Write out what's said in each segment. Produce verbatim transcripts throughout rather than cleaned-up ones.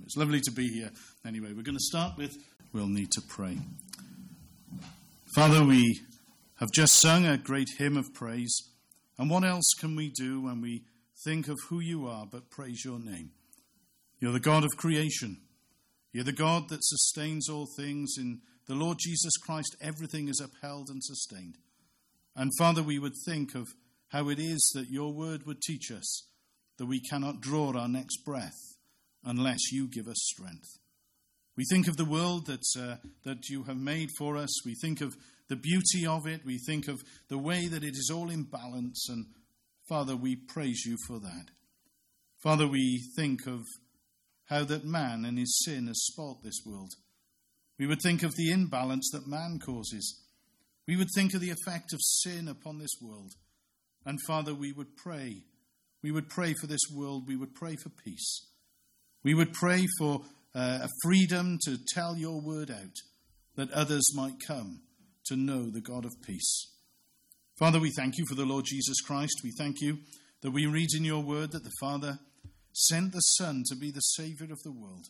It's lovely to be here. Anyway, we're going to start with, we'll need to pray. Father, we have just sung a great hymn of praise. And what else can we do when we think of who you are but praise your name? You're the God of creation. You're the God that sustains all things. In the Lord Jesus Christ, everything is upheld and sustained. And Father, we would think of how it is that your word would teach us that we cannot draw our next breath unless you give us strength. We think of the world that uh, that you have made for us. We think of the beauty of it. We think of the way that it is all in balance. And Father, we praise you for that. Father, we think of how that man and his sin has spoilt this world. We would think of the imbalance that man causes. We would think of the effect of sin upon this world. And Father, we would pray. We would pray for this world. We would pray for peace. We would pray for uh, a freedom to tell your word out, that others might come to know the God of peace. Father, we thank you for the Lord Jesus Christ. We thank you that we read in your word that the Father sent the Son to be the Saviour of the world.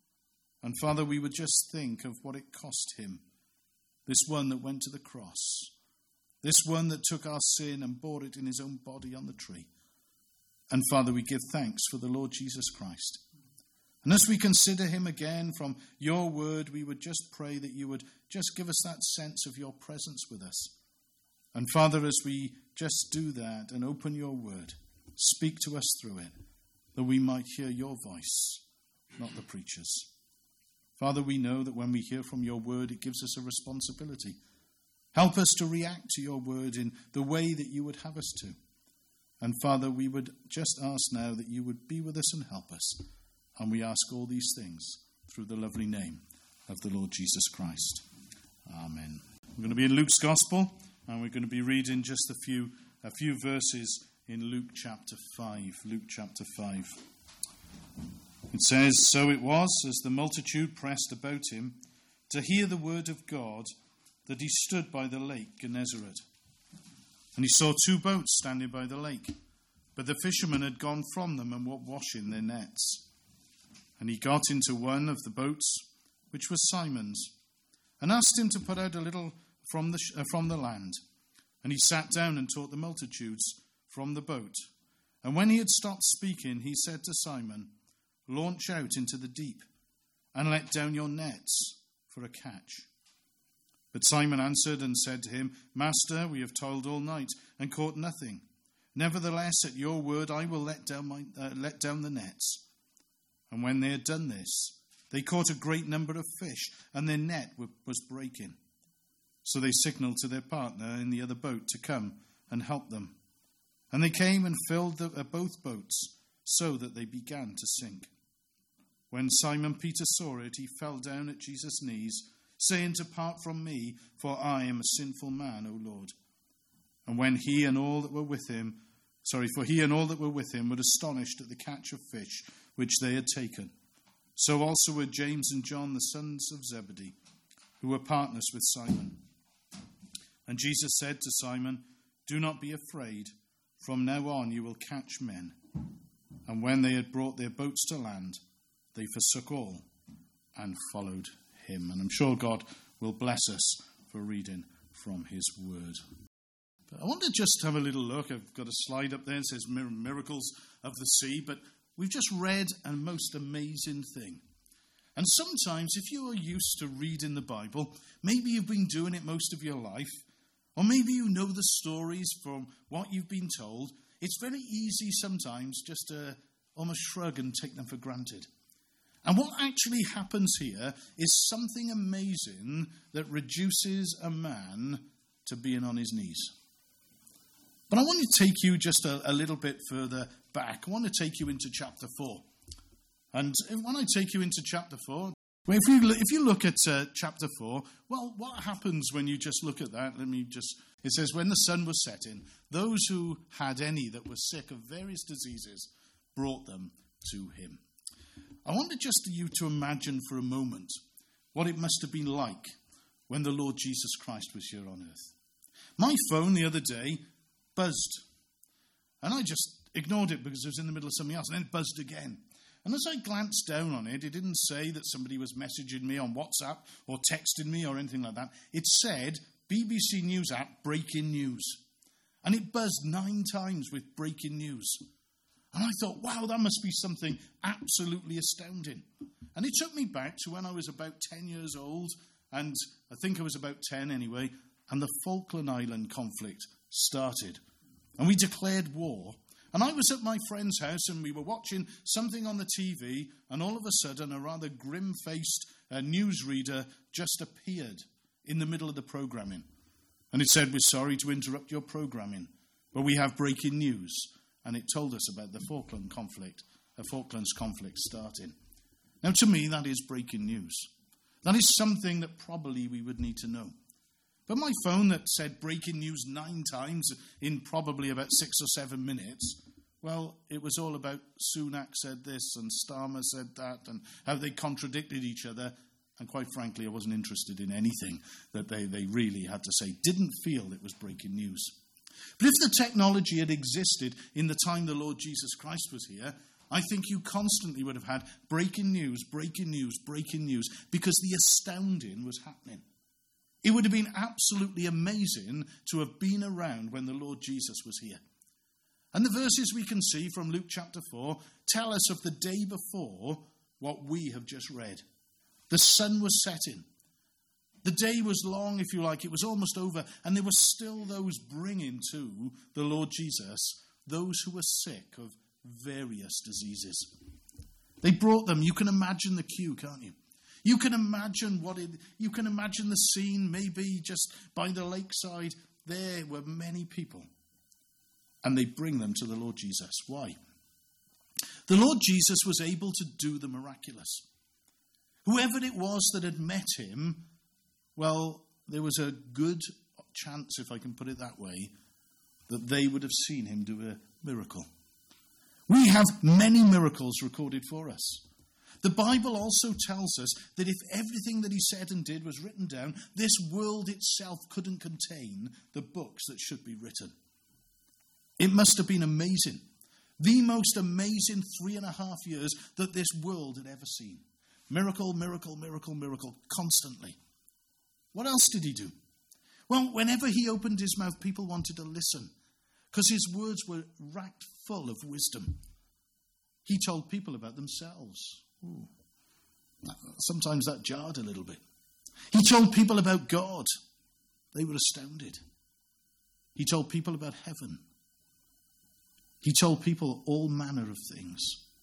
And Father, we would just think of what it cost him, this one that went to the cross, this one that took our sin and bore it in his own body on the tree. And Father, we give thanks for the Lord Jesus Christ. And as we consider him again from your word, we would just pray that you would just give us that sense of your presence with us. And Father, as we just do that and open your word, speak to us through it, that we might hear your voice, not the preacher's. Father, we know that when we hear from your word, it gives us a responsibility. Help us to react to your word in the way that you would have us to. And Father, we would just ask now that you would be with us and help us. And we ask all these things through the lovely name of the Lord Jesus Christ. Amen. We're going to be in Luke's Gospel, and we're going to be reading just a few a few verses in Luke chapter five. Luke chapter five. It says, "So it was, as the multitude pressed about him to hear the word of God, that he stood by the lake Gennesaret. And he saw two boats standing by the lake, but the fishermen had gone from them and were washing their nets. And he got into one of the boats, which was Simon's, and asked him to put out a little from the sh- uh, from the land. And he sat down and taught the multitudes from the boat. And when he had stopped speaking, he said to Simon, 'Launch out into the deep, and let down your nets for a catch.' But Simon answered and said to him, 'Master, we have toiled all night and caught nothing. Nevertheless, at your word, I will let down my uh, let down the nets.' And when they had done this, they caught a great number of fish, and their net was breaking. So they signaled to their partner in the other boat to come and help them. And they came and filled the, uh, both boats, so that they began to sink. When Simon Peter saw it, he fell down at Jesus' knees, saying, 'Depart from me, for I am a sinful man, O Lord.' And when he and all that were with him Sorry, for he and all that were with him were astonished at the catch of fish which they had taken. So also were James and John, the sons of Zebedee, who were partners with Simon. And Jesus said to Simon, 'Do not be afraid. From now on you will catch men.' And when they had brought their boats to land, they forsook all and followed him." And I'm sure God will bless us for reading from his word. I want to just have a little look. I've got a slide up there that says Miracles of the Sea, but we've just read a most amazing thing. And sometimes, if you are used to reading the Bible, maybe you've been doing it most of your life, or maybe you know the stories from what you've been told, it's very easy sometimes just to almost shrug and take them for granted. And what actually happens here is something amazing that reduces a man to being on his knees. But I want to take you just a, a little bit further back. I want to take you into chapter four. And when I take you into chapter four, well, if you, if you look at uh, chapter four, well, what happens when you just look at that? Let me just, it says, "When the sun was setting, those who had any that were sick of various diseases brought them to him." I wanted just you to imagine for a moment what it must have been like when the Lord Jesus Christ was here on earth. My phone the other day buzzed. And I just ignored it because it was in the middle of something else. And then it buzzed again. And And as I glanced down on it, it didn't say that somebody was messaging me on WhatsApp or texting me or anything like that. It said, B B C News app, breaking news. And it buzzed nine times with breaking news. And I thought, wow, that must be something absolutely astounding. And it took me back to when I was about ten years old, and I think I was about ten anyway, and the Falkland Island conflict started. And we declared war. And I was at my friend's house, and we were watching something on the T V, and all of a sudden a rather grim-faced uh, newsreader just appeared in the middle of the programming. And it said, we're sorry to interrupt your programming, but we have breaking news. And it told us about the Falkland conflict, the Falklands conflict starting. Now, to me, that is breaking news. That is something that probably we would need to know. But my phone that said breaking news nine times in probably about six or seven minutes, well, it was all about Sunak said this and Starmer said that and how they contradicted each other. And quite frankly, I wasn't interested in anything that they, they really had to say. Didn't feel it was breaking news. But if the technology had existed in the time the Lord Jesus Christ was here, I think you constantly would have had breaking news, breaking news, breaking news, because the astounding was happening. It would have been absolutely amazing to have been around when the Lord Jesus was here. And the verses we can see from Luke chapter four tell us of the day before what we have just read. The sun was setting. The day was long, if you like. It was almost over. And there were still those bringing to the Lord Jesus those who were sick of various diseases. They brought them. You can imagine the queue, can't you? You can imagine what it, you can imagine the scene, maybe just by the lakeside. There were many people. And they bring them to the Lord Jesus. Why? The Lord Jesus was able to do the miraculous. Whoever it was that had met him, well, there was a good chance, if I can put it that way, that they would have seen him do a miracle. We have many miracles recorded for us. The Bible also tells us that if everything that he said and did was written down, this world itself couldn't contain the books that should be written. It must have been amazing. The most amazing three and a half years that this world had ever seen. Miracle, miracle, miracle, miracle, constantly. What else did he do? Well, whenever he opened his mouth, people wanted to listen because his words were racked full of wisdom. He told people about themselves. Ooh. Sometimes that jarred a little bit. He told people about God. They were astounded. He told people about heaven. He told people all manner of things.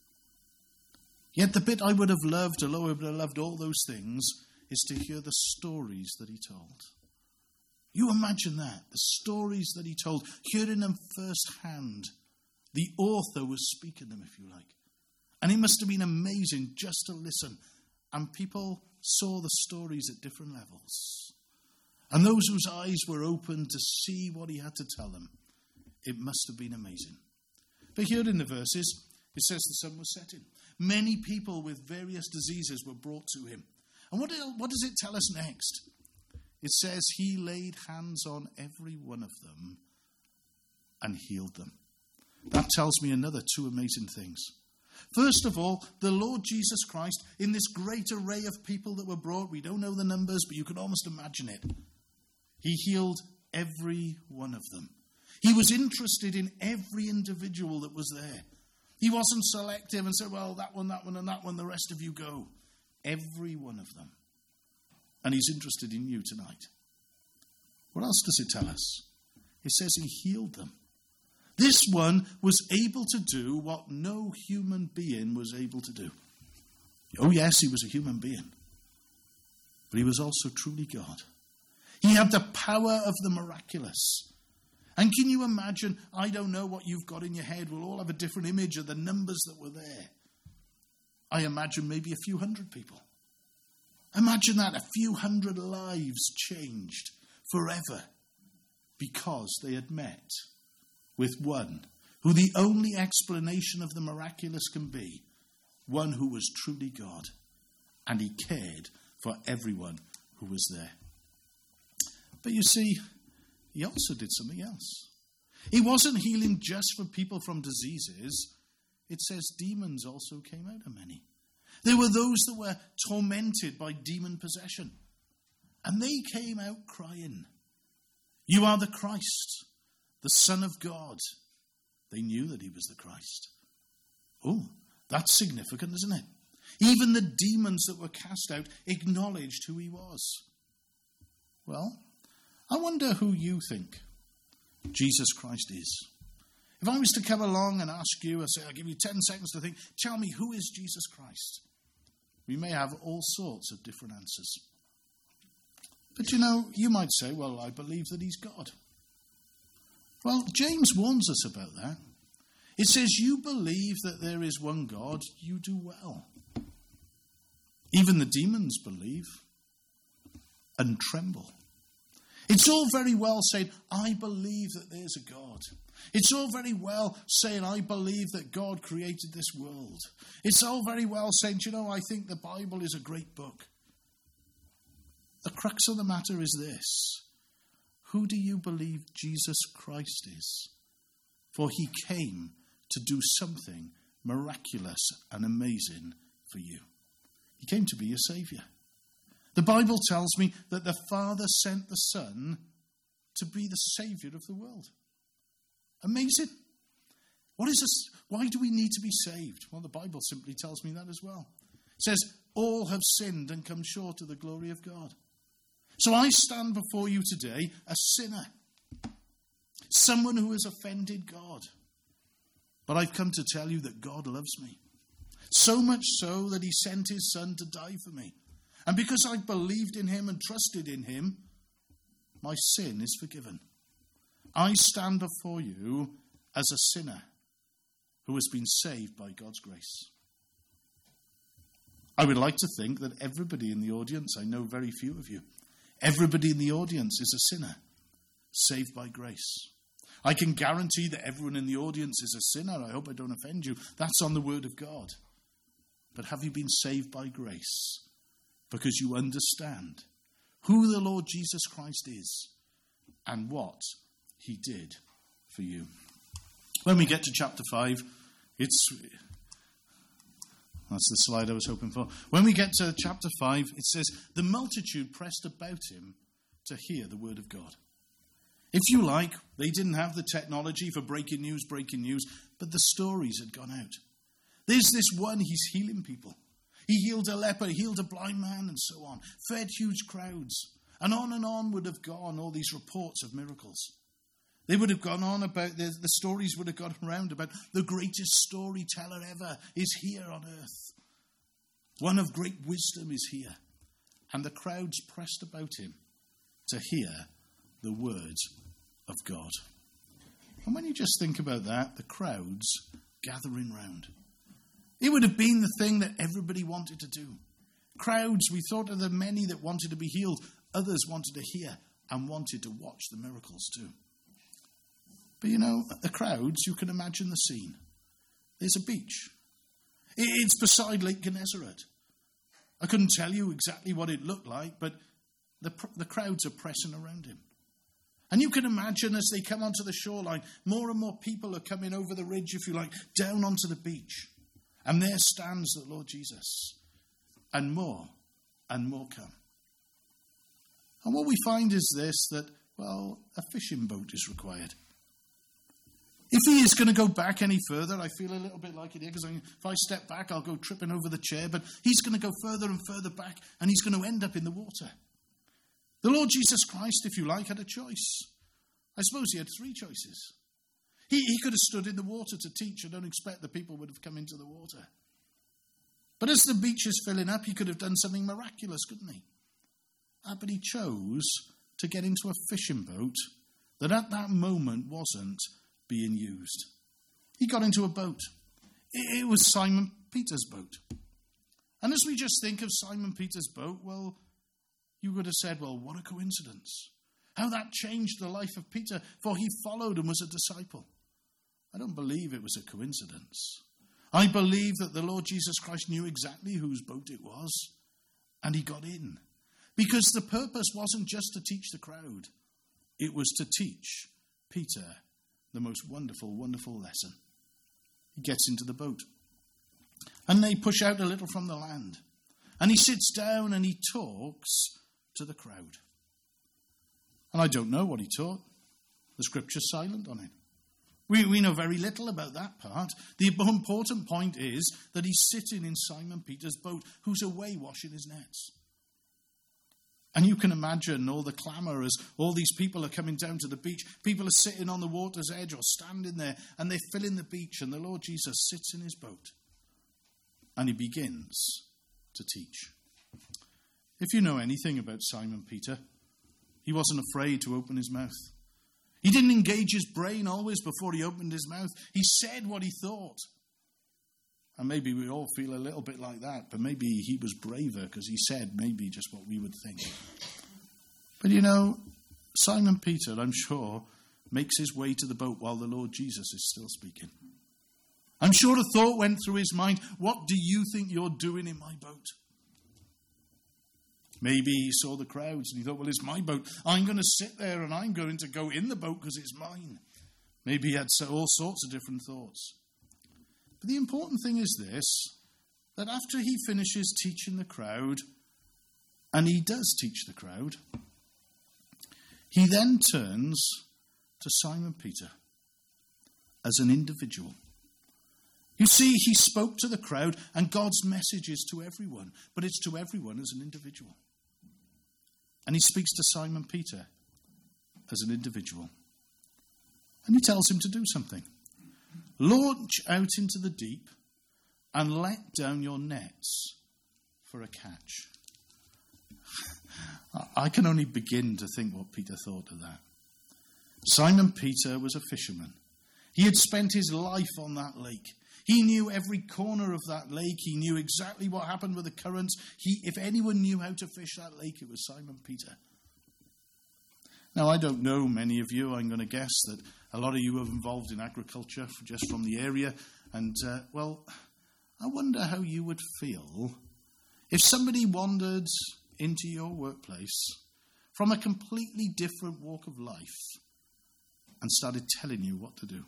Yet the bit I would have loved, although I would have loved all those things, is to hear the stories that he told. You imagine that, the stories that he told, hearing them firsthand. The author was speaking them, if you like. And it must have been amazing just to listen. And people saw the stories at different levels. And those whose eyes were open to see what he had to tell them, it must have been amazing. But here in the verses, it says the sun was setting. Many people with various diseases were brought to him. And what, what does it tell us next? It says he laid hands on every one of them and healed them. That tells me another two amazing things. First of all, the Lord Jesus Christ, in this great array of people that were brought, we don't know the numbers, but you can almost imagine it. He healed every one of them. He was interested in every individual that was there. He wasn't selective and said, well, that one, that one, and that one, the rest of you go. Every one of them. And he's interested in you tonight. What else does it tell us? It says he healed them. This one was able to do what no human being was able to do. Oh yes, he was a human being. But he was also truly God. He had the power of the miraculous. And can you imagine, I don't know what you've got in your head. We'll all have a different image of the numbers that were there. I imagine maybe a few hundred people. Imagine that, a few hundred lives changed forever because they had met with one who the only explanation of the miraculous can be, one who was truly God, and he cared for everyone who was there. But you see, he also did something else. He wasn't healing just for people from diseases. it says demons also came out of many. There were those that were tormented by demon possession. And they came out crying, "You are the Christ, the Son of God." They knew that he was the Christ. Oh, that's significant, isn't it? Even the demons that were cast out acknowledged who he was. Well, I wonder who you think Jesus Christ is. If I was to come along and ask you, I say, I'll give you ten seconds to think, tell me, who is Jesus Christ? We may have all sorts of different answers. But you know, you might say, well, I believe that he's God. Well, James warns us about that. It says, you believe that there is one God, you do well. Even the demons believe and tremble. It's all very well saying, I believe that there's a God. It's all very well saying, I believe that God created this world. It's all very well saying, you know, I think the Bible is a great book. The crux of the matter is this. Who do you believe Jesus Christ is? For he came to do something miraculous and amazing for you. He came to be your Saviour. The Bible tells me that the Father sent the Son to be the Saviour of the world. Amazing. What is this? Why do we need to be saved? Well, the Bible simply tells me that as well. It says, all have sinned and come short of the glory of God. So I stand before you today a sinner, someone who has offended God. But I've come to tell you that God loves me. So much so that he sent his Son to die for me. And because I believed in him and trusted in him, my sin is forgiven. I stand before you as a sinner who has been saved by God's grace. I would like to think that everybody in the audience, I know very few of you, everybody in the audience is a sinner, saved by grace. I can guarantee that everyone in the audience is a sinner. I hope I don't offend you. That's on the Word of God. But have you been saved by grace? Because you understand who the Lord Jesus Christ is and what he did for you. When we get to chapter five, it's... That's the slide I was hoping for. When we get to chapter five, it says, the multitude pressed about him to hear the word of God. If you like, they didn't have the technology for breaking news, breaking news, but the stories had gone out. There's this one, he's healing people. He healed a leper, healed a blind man, and so on. Fed huge crowds. And on and on would have gone all these reports of miracles. They would have gone on about, the, the stories would have gone around about the greatest storyteller ever is here on earth. One of great wisdom is here. And the crowds pressed about him to hear the word of God. And when you just think about that, the crowds gathering round. It would have been the thing that everybody wanted to do. Crowds, we thought of the many that wanted to be healed. Others wanted to hear and wanted to watch the miracles too. But you know, the crowds, you can imagine the scene. There's a beach. It's beside Lake Gennesaret. I couldn't tell you exactly what it looked like, but the, the crowds are pressing around him. And you can imagine as they come onto the shoreline, more and more people are coming over the ridge, if you like, down onto the beach. And there stands the Lord Jesus. And more and more come. And what we find is this, that, well, a fishing boat is required. If he is going to go back any further, I feel a little bit like it here, because if I step back, I'll go tripping over the chair, but he's going to go further and further back, and he's going to end up in the water. The Lord Jesus Christ, if you like, had a choice. I suppose he had three choices. He, he could have stood in the water to teach. I don't expect the people would have come into the water. But as the beach is filling up, he could have done something miraculous, couldn't he? Ah, but he chose to get into a fishing boat that at that moment wasn't being used. He got into a boat. It, it was Simon Peter's boat. And as we just think of Simon Peter's boat, well, you would have said, well, what a coincidence. How that changed the life of Peter, for he followed and was a disciple. I don't believe it was a coincidence. I believe that the Lord Jesus Christ knew exactly whose boat it was, and he got in. Because the purpose wasn't just to teach the crowd. It was to teach Peter the most wonderful, wonderful lesson. He gets into the boat. And they push out a little from the land. And he sits down and he talks to the crowd. And I don't know what he taught. The scripture's silent on it. We, we know very little about that part. The important point is that he's sitting in Simon Peter's boat, who's away washing his nets. And you can imagine all the clamour as all these people are coming down to the beach. People are sitting on the water's edge or standing there, and they're filling the beach, and the Lord Jesus sits in his boat. And he begins to teach. If you know anything about Simon Peter, he wasn't afraid to open his mouth. He didn't engage his brain always before he opened his mouth. He said what he thought. And maybe we all feel a little bit like that, but maybe he was braver because he said maybe just what we would think. But you know, Simon Peter, I'm sure, makes his way to the boat while the Lord Jesus is still speaking. I'm sure a thought went through his mind, what do you think you're doing in my boat? Maybe he saw the crowds and he thought, well, it's my boat. I'm going to sit there and I'm going to go in the boat because it's mine. Maybe he had all sorts of different thoughts. But the important thing is this, that after he finishes teaching the crowd, and he does teach the crowd, he then turns to Simon Peter as an individual. You see, he spoke to the crowd, and God's message is to everyone, but it's to everyone as an individual. And he speaks to Simon Peter as an individual. And he tells him to do something. Launch out into the deep and let down your nets for a catch. I can only begin to think what Peter thought of that. Simon Peter was a fisherman. He had spent his life on that lake. He knew every corner of that lake. He knew exactly what happened with the currents. He, if anyone knew how to fish that lake, it was Simon Peter. Now, I don't know many of you. I'm going to guess that a lot of you are involved in agriculture just from the area. And, uh, well, I wonder how you would feel if somebody wandered into your workplace from a completely different walk of life and started telling you what to do.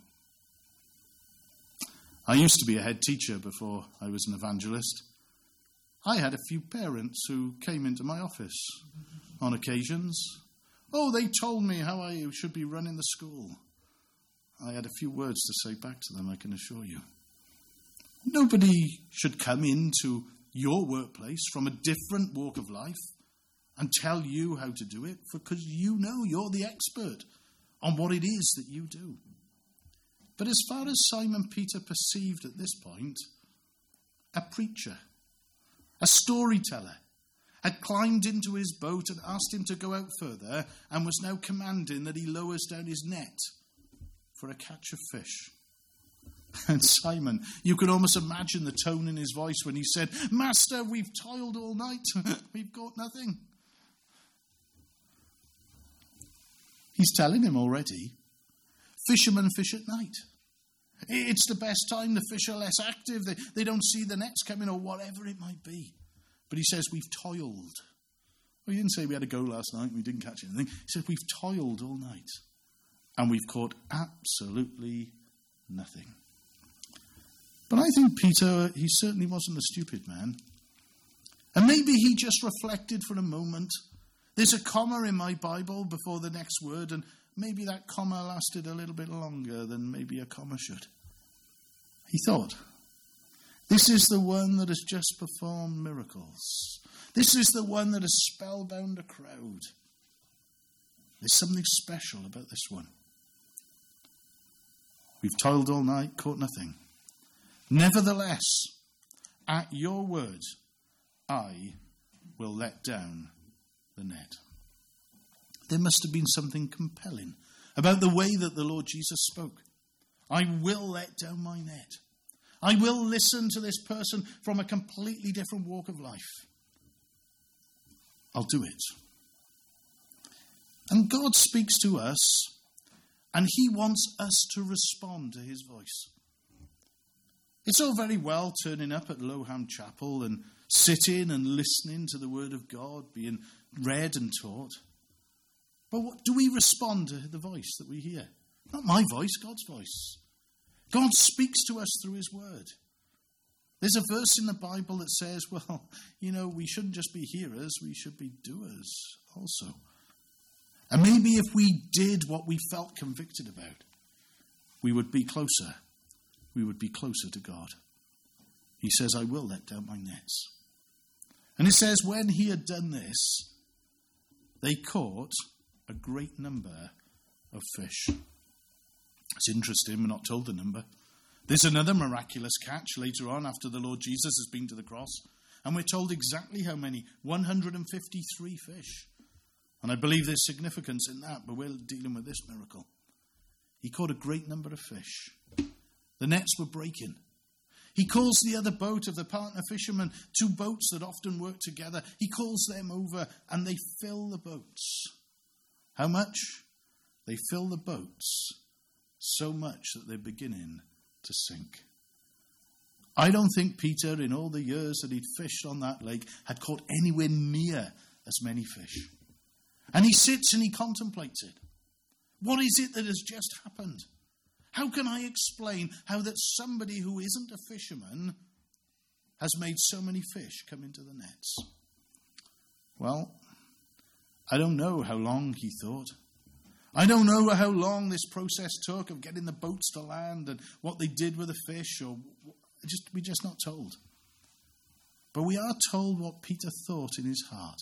I used to be a head teacher before I was an evangelist. I had a few parents who came into my office on occasions. Oh, they told me how I should be running the school. I had a few words to say back to them, I can assure you. Nobody should come into your workplace from a different walk of life and tell you how to do it, because you know you're the expert on what it is that you do. But as far as Simon Peter perceived at this point, a preacher, a storyteller, had climbed into his boat and asked him to go out further and was now commanding that he lowers down his net for a catch of fish. And Simon, you could almost imagine the tone in his voice when he said, Master, we've toiled all night. We've got nothing. He's telling him already, fishermen fish at night. It's the best time. The fish are less active. They, they don't see the nets coming or whatever it might be. But he says, we've toiled. Well, he didn't say we had a go last night and we didn't catch anything. He said, we've toiled all night and we've caught absolutely nothing. But I think Peter, he certainly wasn't a stupid man. And maybe he just reflected for a moment. There's a comma in my Bible before the next word, and maybe that comma lasted a little bit longer than maybe a comma should. He thought, this is the one that has just performed miracles. This is the one that has spellbound a crowd. There's something special about this one. We've toiled all night, caught nothing. Nevertheless, at your word, I will let down the net. There must have been something compelling about the way that the Lord Jesus spoke. I will let down my net. I will listen to this person from a completely different walk of life. I'll do it. And God speaks to us, and he wants us to respond to his voice. It's all very well turning up at Lowham Chapel and sitting and listening to the word of God being read and taught. But what, do we respond to the voice that we hear? Not my voice, God's voice. God speaks to us through his word. There's a verse in the Bible that says, well, you know, we shouldn't just be hearers, we should be doers also. And maybe if we did what we felt convicted about, we would be closer. We would be closer to God. He says, I will let down my nets. And it says, when he had done this, they caught a great number of fish. It's interesting, we're not told the number. There's another miraculous catch later on after the Lord Jesus has been to the cross. And we're told exactly how many. one hundred fifty-three fish. And I believe there's significance in that, but we're dealing with this miracle. He caught a great number of fish. The nets were breaking. He calls the other boat of the partner fishermen, two boats that often work together. He calls them over and they fill the boats. How much? They fill the boats so much that they're beginning to sink. I don't think Peter, in all the years that he'd fished on that lake, had caught anywhere near as many fish. And he sits and he contemplates it. What is it that has just happened? How can I explain how that somebody who isn't a fisherman has made so many fish come into the nets? Well, I don't know how long he thought. I don't know how long this process took of getting the boats to land and what they did with the fish, or just we're just not told. But we are told what Peter thought in his heart.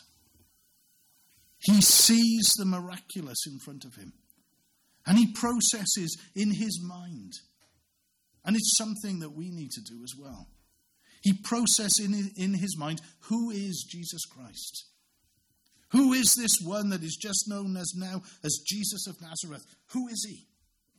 He sees the miraculous in front of him. And he processes in his mind. And it's something that we need to do as well. He processes in, in his mind, who is Jesus Christ? Who is this one that is just known as now as Jesus of Nazareth? Who is he?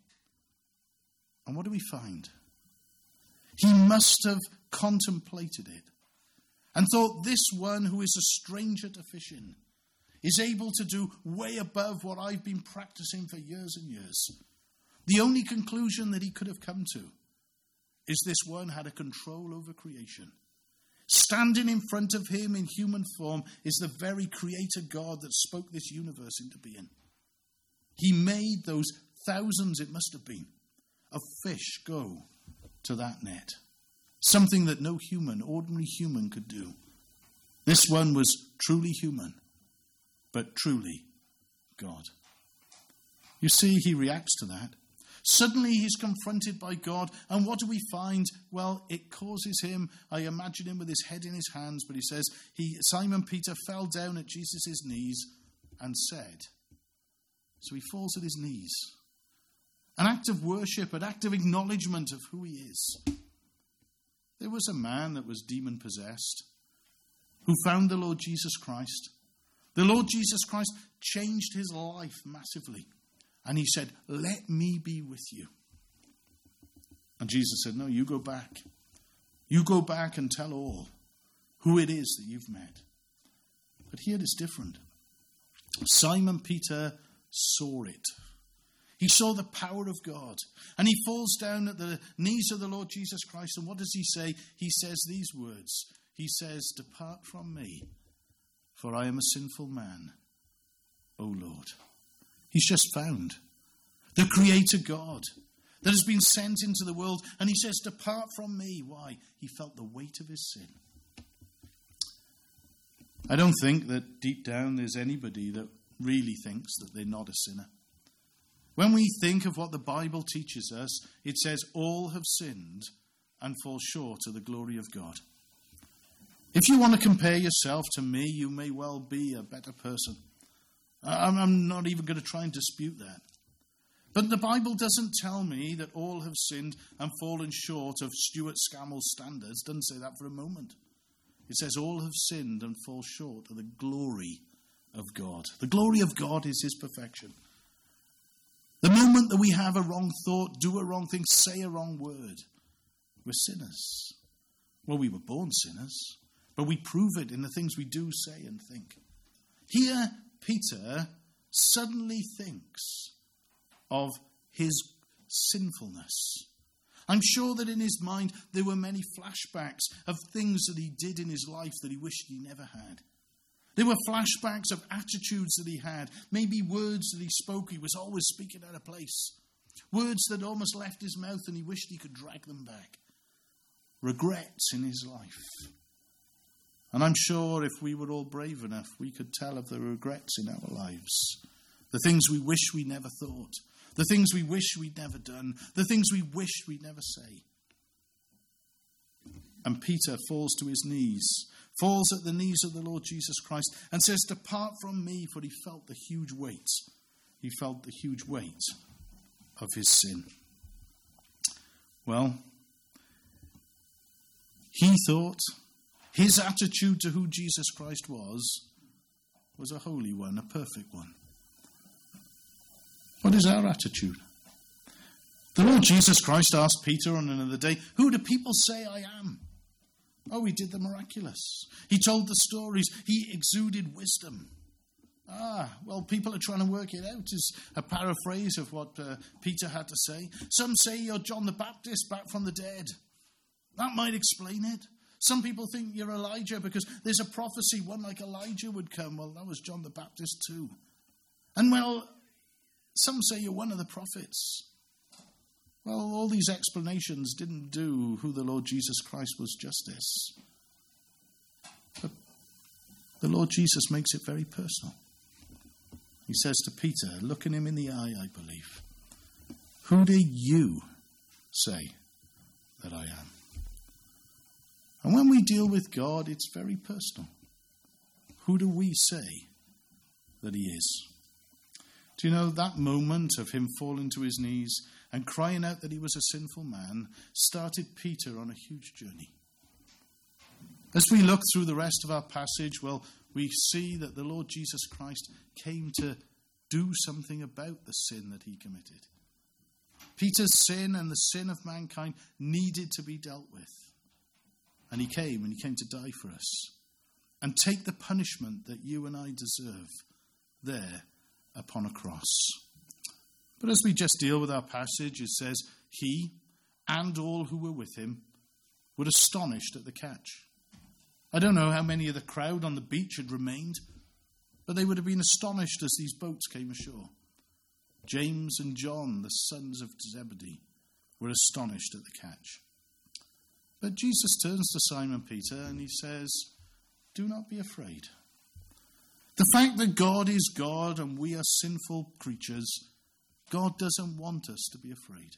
And what do we find? He must have contemplated it and thought, this one who is a stranger to fishing is able to do way above what I've been practicing for years and years. The only conclusion that he could have come to is this one had a control over creation. Standing in front of him in human form is the very creator God that spoke this universe into being. He made those thousands, it must have been, of fish go to that net. Something that no human, ordinary human could do. This one was truly human, but truly God. You see, he reacts to that. Suddenly he's confronted by God, and what do we find? Well, it causes him, I imagine him with his head in his hands, but he says, he, Simon Peter fell down at Jesus' knees and said, so he falls at his knees. An act of worship, an act of acknowledgement of who he is. There was a man that was demon-possessed who found the Lord Jesus Christ. The Lord Jesus Christ changed his life massively. And he said, let me be with you. And Jesus said, no, you go back. You go back and tell all who it is that you've met. But here it is different. Simon Peter saw it. He saw the power of God. And he falls down at the knees of the Lord Jesus Christ. And what does he say? He says these words. He says, depart from me, for I am a sinful man, O Lord. He's just found the Creator God that has been sent into the world. And he says, depart from me. Why? He felt the weight of his sin. I don't think that deep down there's anybody that really thinks that they're not a sinner. When we think of what the Bible teaches us, it says all have sinned and fall short of the glory of God. If you want to compare yourself to me, you may well be a better person. I'm not even going to try and dispute that. But the Bible doesn't tell me that all have sinned and fallen short of Stuart Scammell's standards. It doesn't say that for a moment. It says all have sinned and fall short of the glory of God. The glory of God is his perfection. The moment that we have a wrong thought, do a wrong thing, say a wrong word, we're sinners. Well, we were born sinners, but we prove it in the things we do, say, and think. Here, Peter suddenly thinks of his sinfulness. I'm sure that in his mind there were many flashbacks of things that he did in his life that he wished he never had. There were flashbacks of attitudes that he had, maybe words that he spoke. He was always speaking out of place. Words that almost left his mouth and he wished he could drag them back. Regrets in his life. And I'm sure if we were all brave enough, we could tell of the regrets in our lives. The things we wish we never thought. The things we wish we'd never done. The things we wish we'd never say. And Peter falls to his knees, falls at the knees of the Lord Jesus Christ and says, "Depart from me," for he felt the huge weight. He felt the huge weight of his sin. Well, he thought his attitude to who Jesus Christ was, was a holy one, a perfect one. What is our attitude? The Lord Jesus Christ asked Peter on another day, "Who do people say I am?" Oh, he did the miraculous. He told the stories. He exuded wisdom. Ah, well, people are trying to work it out is a paraphrase of what uh, Peter had to say. Some say you're John the Baptist back from the dead. That might explain it. Some people think you're Elijah because there's a prophecy, one like Elijah would come. Well, that was John the Baptist too. And well, some say you're one of the prophets. Well, all these explanations didn't do who the Lord Jesus Christ was justice. But the Lord Jesus makes it very personal. He says to Peter, looking him in the eye, I believe, "Who do you say that I am?" And when we deal with God, it's very personal. Who do we say that he is? Do you know that moment of him falling to his knees and crying out that he was a sinful man started Peter on a huge journey? As we look through the rest of our passage, well, we see that the Lord Jesus Christ came to do something about the sin that he committed. Peter's sin and the sin of mankind needed to be dealt with. And he came, and he came to die for us and take the punishment that you and I deserve there upon a cross. But as we just deal with our passage, it says, he and all who were with him were astonished at the catch. I don't know how many of the crowd on the beach had remained, but they would have been astonished as these boats came ashore. James and John, the sons of Zebedee, were astonished at the catch. But Jesus turns to Simon Peter and he says, "Do not be afraid." The fact that God is God and we are sinful creatures, God doesn't want us to be afraid.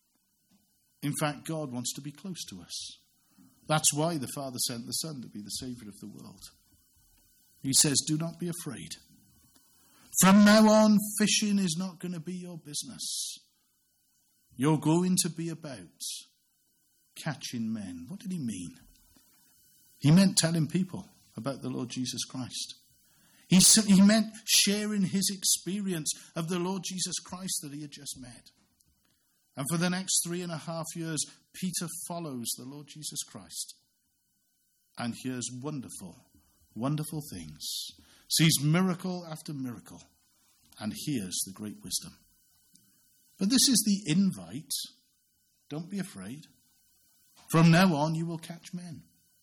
In fact, God wants to be close to us. That's why the Father sent the Son to be the Saviour of the world. He says, "Do not be afraid. From now on, fishing is not going to be your business. You're going to be about catching men." What did he mean? He meant telling people about the Lord Jesus Christ. He, he meant sharing his experience of the Lord Jesus Christ that he had just met. And for the next three and a half years, Peter follows the Lord Jesus Christ and hears wonderful, wonderful things, sees miracle after miracle, and hears the great wisdom. But this is the invite. Don't be afraid. From now on, you will catch men.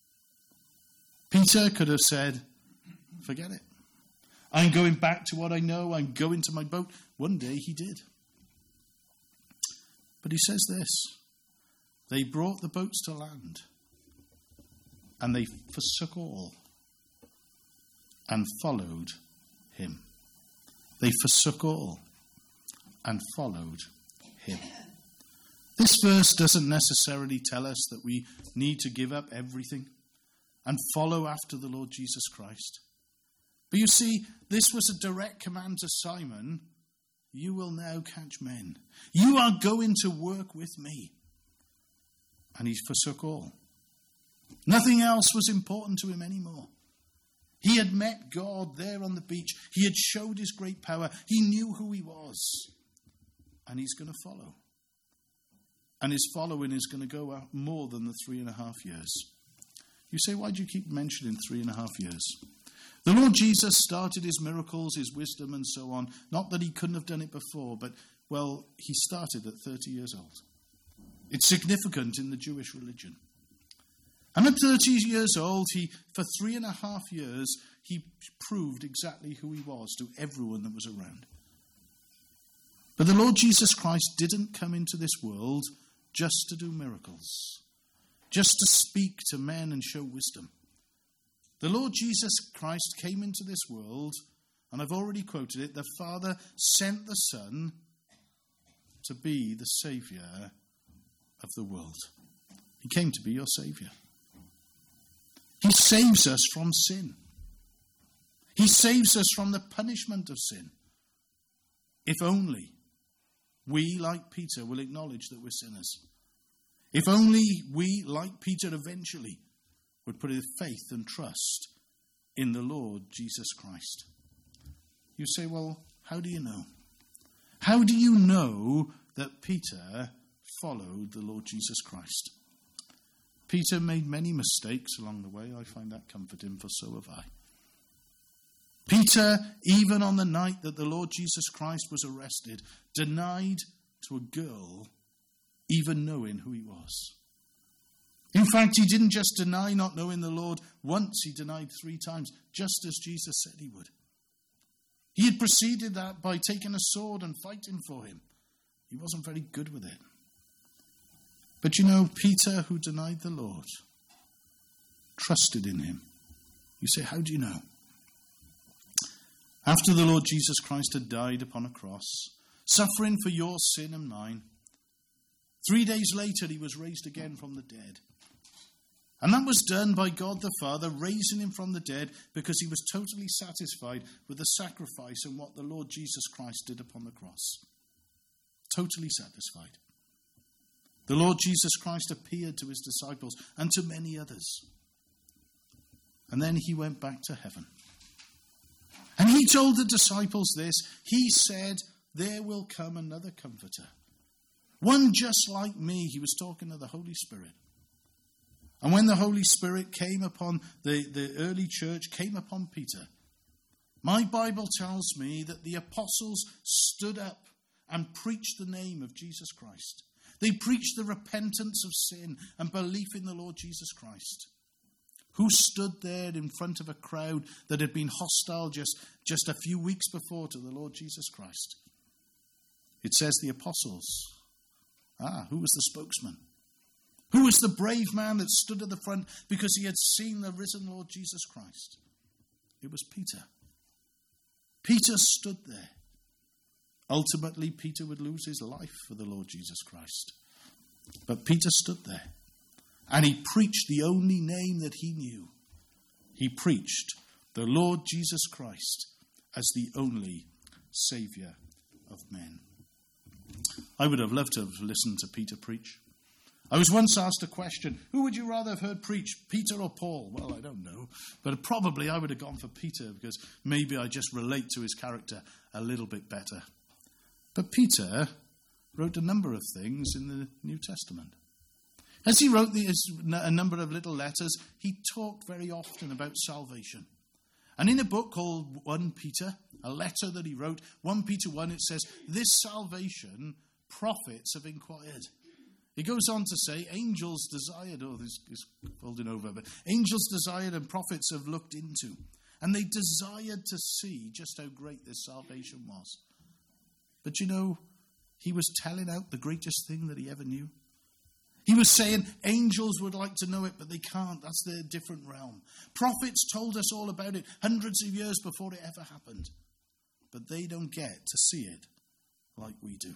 Peter could have said, "Forget it. I'm going back to what I know. I'm going to my boat." One day he did. But he says this, "They brought the boats to land, and they forsook all and followed him." They forsook all and followed him. This verse doesn't necessarily tell us that we need to give up everything and follow after the Lord Jesus Christ. But you see, this was a direct command to Simon. You will now catch men. You are going to work with me. And he forsook all. Nothing else was important to him anymore. He had met God there on the beach. He had showed his great power. He knew who he was. And he's going to follow. And his following is going to go out more than the three and a half years. You say, why do you keep mentioning three and a half years? The Lord Jesus started his miracles, his wisdom and so on. Not that he couldn't have done it before, but, well, he started at thirty years old. It's significant in the Jewish religion. And at thirty years old, he, for three and a half years, he proved exactly who he was to everyone that was around. But the Lord Jesus Christ didn't come into this world just to do miracles, just to speak to men and show wisdom. The Lord Jesus Christ came into this world, and I've already quoted it, the Father sent the Son to be the Saviour of the world. He came to be your Saviour. He saves us from sin. He saves us from the punishment of sin. If only we, like Peter, will acknowledge that we're sinners. If only we, like Peter, eventually would put our faith and trust in the Lord Jesus Christ. You say, well, how do you know? How do you know that Peter followed the Lord Jesus Christ? Peter made many mistakes along the way. I find that comforting, for so have I. Peter, even on the night that the Lord Jesus Christ was arrested, denied to a girl even knowing who he was. In fact, he didn't just deny not knowing the Lord once, he denied three times, just as Jesus said he would. He had preceded that by taking a sword and fighting for him. He wasn't very good with it. But you know, Peter, who denied the Lord, trusted in him. You say, how do you know? After the Lord Jesus Christ had died upon a cross, suffering for your sin and mine, three days later he was raised again from the dead. And that was done by God the Father raising him from the dead because he was totally satisfied with the sacrifice and what the Lord Jesus Christ did upon the cross. Totally satisfied. The Lord Jesus Christ appeared to his disciples and to many others. And then he went back to heaven. And he told the disciples this. He said, there will come another comforter. One just like me. He was talking to the Holy Spirit. And when the Holy Spirit came upon the, the early church, came upon Peter, my Bible tells me that the apostles stood up and preached the name of Jesus Christ. They preached the repentance of sin and belief in the Lord Jesus Christ. Who stood there in front of a crowd that had been hostile just, just a few weeks before to the Lord Jesus Christ? It says the apostles. Ah, who was the spokesman? Who was the brave man that stood at the front because he had seen the risen Lord Jesus Christ? It was Peter. Peter stood there. Ultimately, Peter would lose his life for the Lord Jesus Christ. But Peter stood there. And he preached the only name that he knew. He preached the Lord Jesus Christ as the only Saviour of men. I would have loved to have listened to Peter preach. I was once asked a question, who would you rather have heard preach, Peter or Paul? Well, I don't know. But probably I would have gone for Peter because maybe I just relate to his character a little bit better. But Peter wrote a number of things in the New Testament. As he wrote these, a number of little letters, he talked very often about salvation. And in a book called First Peter, a letter that he wrote, First Peter one, it says, this salvation prophets have inquired. It goes on to say, angels desired, oh, this is folding over, but angels desired and prophets have looked into. And they desired to see just how great this salvation was. But you know, he was telling out the greatest thing that he ever knew. He was saying angels would like to know it, but they can't. That's their different realm. Prophets told us all about it hundreds of years before it ever happened. But they don't get to see it like we do.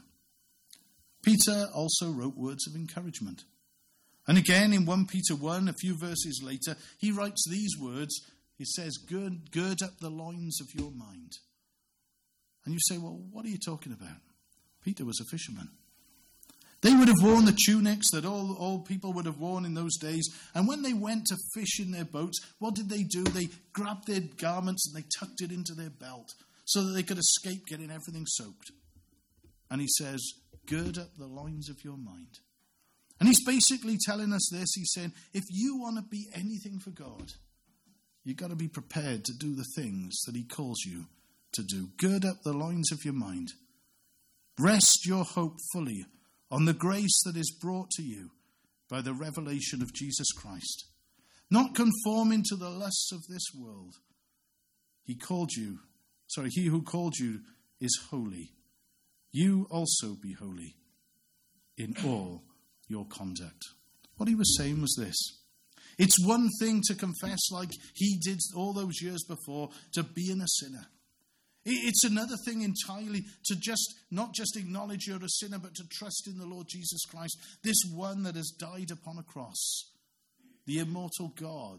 Peter also wrote words of encouragement. And again in First Peter one, a few verses later, he writes these words. He says, gird, gird up the loins of your mind. And you say, well, what are you talking about? Peter was a fisherman. They would have worn the tunics that all, all people would have worn in those days. And when they went to fish in their boats, what did they do? They grabbed their garments and they tucked it into their belt so that they could escape getting everything soaked. And he says, gird up the loins of your mind. And he's basically telling us this. He's saying, if you want to be anything for God, you've got to be prepared to do the things that he calls you to do. Gird up the loins of your mind. Rest your hope fully on the grace that is brought to you by the revelation of Jesus Christ. Not conforming to the lusts of this world. He called you, sorry, he who called you is holy. you also be holy in all your conduct. What he was saying was this. It's one thing to confess like he did all those years before, to being a sinner. It's another thing entirely to just not just acknowledge you're a sinner, but to trust in the Lord Jesus Christ, this one that has died upon a cross. The immortal God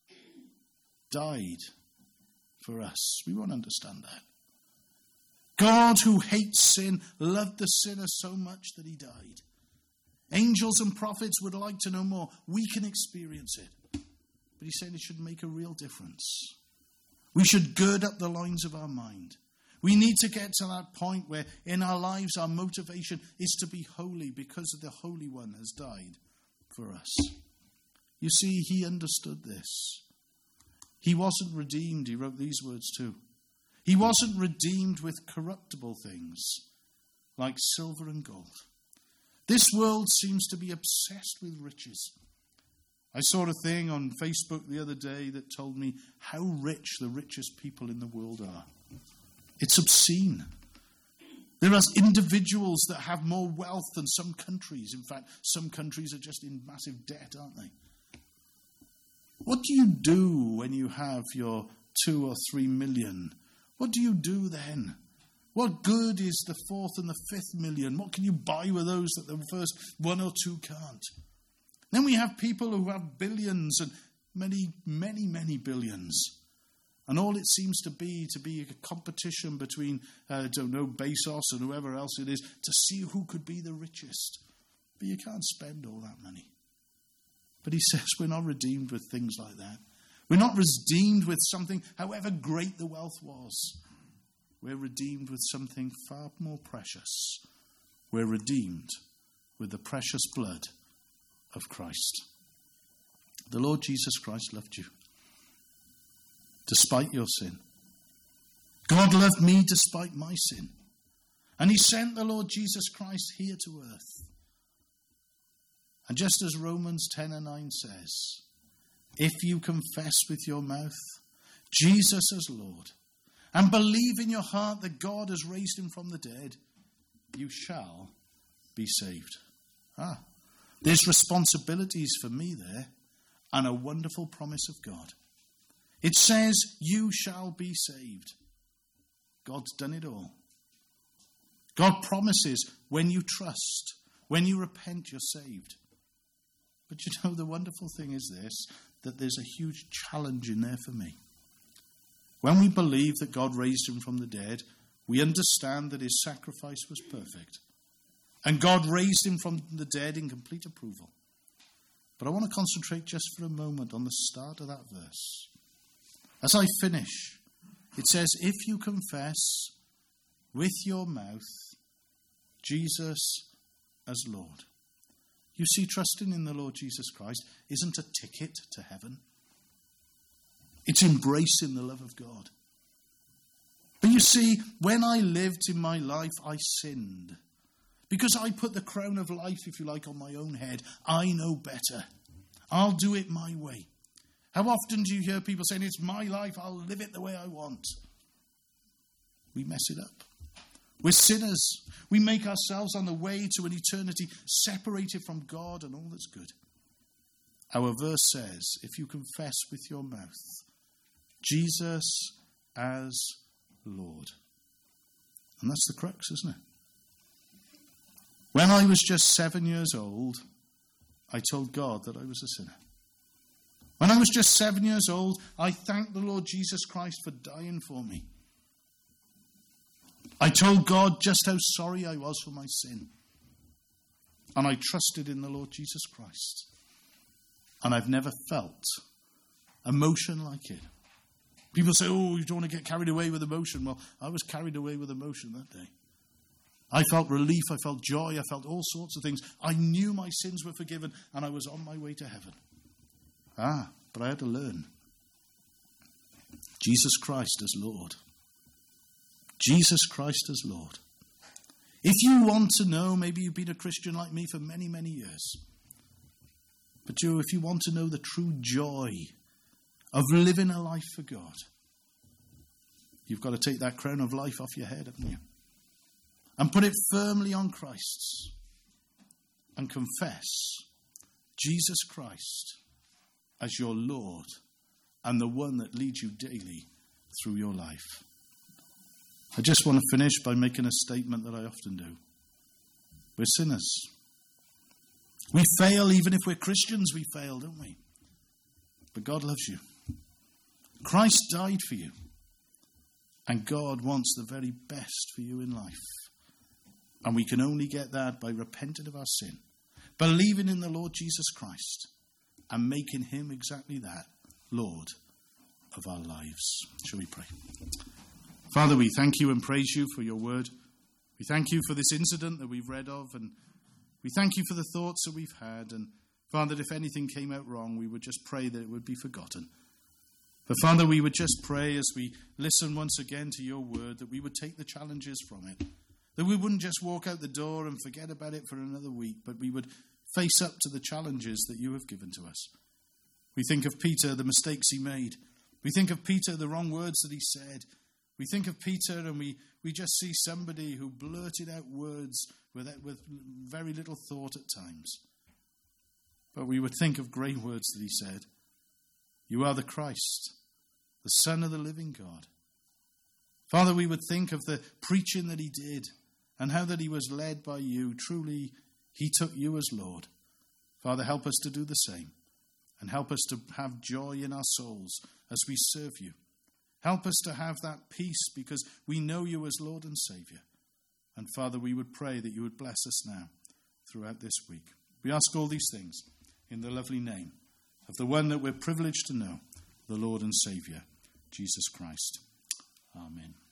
died for us. We won't understand that. God, who hates sin, loved the sinner so much that he died. Angels and prophets would like to know more. We can experience it. But he said it should make a real difference. We should gird up the loins of our mind. We need to get to that point where in our lives our motivation is to be holy because the Holy One has died for us. You see, he understood this. He wasn't redeemed, he wrote these words too. He wasn't redeemed with corruptible things like silver and gold. This world seems to be obsessed with riches. I saw a thing on Facebook the other day that told me how rich the richest people in the world are. It's obscene. There are individuals that have more wealth than some countries. In fact, some countries are just in massive debt, aren't they? What do you do when you have your two or three million? What do you do then? What good is the fourth and the fifth million? What can you buy with those that the first one or two can't? Then we have people who have billions and many, many, many billions. And all it seems to be, to be a competition between, uh, I don't know, Bezos and whoever else it is, to see who could be the richest. But you can't spend all that money. But he says we're not redeemed with things like that. We're not redeemed with something, however great the wealth was. We're redeemed with something far more precious. We're redeemed with the precious blood of Christ. The Lord Jesus Christ loved you, despite your sin. God loved me despite my sin. And he sent the Lord Jesus Christ here to earth. And just as Romans ten and nine says, if you confess with your mouth Jesus as Lord, and believe in your heart that God has raised him from the dead, you shall be saved. Ah, there's responsibilities for me there, and a wonderful promise of God. It says, you shall be saved. God's done it all. God promises when you trust, when you repent, you're saved. But you know, the wonderful thing is this, that there's a huge challenge in there for me. When we believe that God raised him from the dead, we understand that his sacrifice was perfect. And God raised him from the dead in complete approval. But I want to concentrate just for a moment on the start of that verse. As I finish, it says, if you confess with your mouth Jesus as Lord. You see, trusting in the Lord Jesus Christ isn't a ticket to heaven. It's embracing the love of God. But you see, when I lived in my life, I sinned. Because I put the crown of life, if you like, on my own head. I know better. I'll do it my way. How often do you hear people saying, it's my life, I'll live it the way I want? We mess it up. We're sinners. We make ourselves on the way to an eternity separated from God and all that's good. Our verse says, if you confess with your mouth Jesus as Lord. And that's the crux, isn't it? When I was just seven years old, I told God that I was a sinner. When I was just seven years old, I thanked the Lord Jesus Christ for dying for me. I told God just how sorry I was for my sin. And I trusted in the Lord Jesus Christ. And I've never felt emotion like it. People say, oh, you don't want to get carried away with emotion. Well, I was carried away with emotion that day. I felt relief, I felt joy, I felt all sorts of things. I knew my sins were forgiven and I was on my way to heaven. Ah, but I had to learn. Jesus Christ as Lord. Jesus Christ as Lord. If you want to know, maybe you've been a Christian like me for many, many years. But you, if you want to know the true joy of living a life for God, you've got to take that crown of life off your head, haven't you? and put it firmly on Christ's and confess Jesus Christ as your Lord and the one that leads you daily through your life. I just want to finish by making a statement that I often do. We're sinners. We fail, even if we're Christians, we fail, don't we? But God loves you. Christ died for you. And God wants the very best for you in life. And we can only get that by repenting of our sin, believing in the Lord Jesus Christ, and making him exactly that, Lord of our lives. Shall we pray? Father, we thank you and praise you for your word. We thank you for this incident that we've read of, and we thank you for the thoughts that we've had. And Father, if anything came out wrong, we would just pray that it would be forgotten. But Father, we would just pray as we listen once again to your word, that we would take the challenges from it. That we wouldn't just walk out the door and forget about it for another week, but we would face up to the challenges that you have given to us. We think of Peter, the mistakes he made. We think of Peter, the wrong words that he said. We think of Peter and we, we just see somebody who blurted out words with, with very little thought at times. But we would think of great words that he said. You are the Christ, the Son of the living God. Father, we would think of the preaching that he did and how that he was led by you. Truly, he took you as Lord. Father, help us to do the same and help us to have joy in our souls as we serve you. Help us to have that peace because we know you as Lord and Saviour. And Father, we would pray that you would bless us now throughout this week. We ask all these things in the lovely name of the one that we're privileged to know, the Lord and Saviour, Jesus Christ. Amen.